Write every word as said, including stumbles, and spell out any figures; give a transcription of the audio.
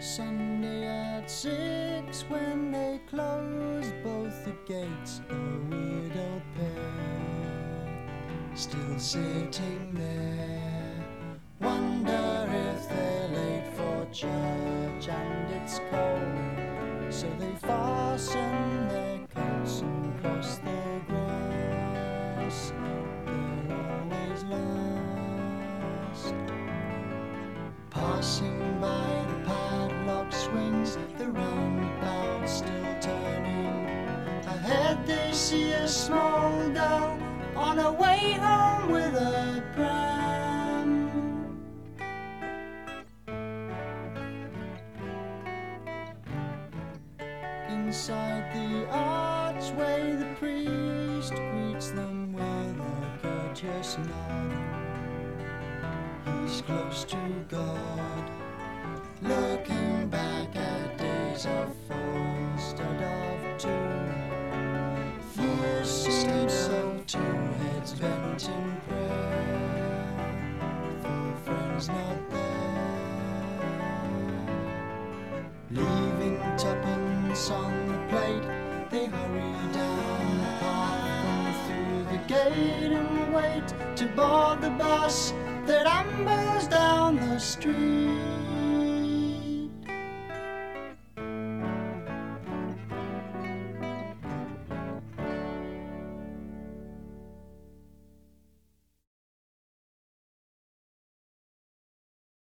Sunday at six, when they closed both the gates, a widowed pair still sitting there. Wonder if they're late for church and it's cold, so they fasten their coats and cross the grass. They're always last. Passing by the padlock swings, the roundabout still turning. Ahead they see a small girl on her way home with a pram. Inside the archway the priest greets them with a courteous nod. He's close to God, looking back at days of four instead of two. Years seem so, two heads bent in prayer, for friends not there. Leaving tuppence on the plate, they hurry down the path and through the gate and wait to board the bus that ambles down the street.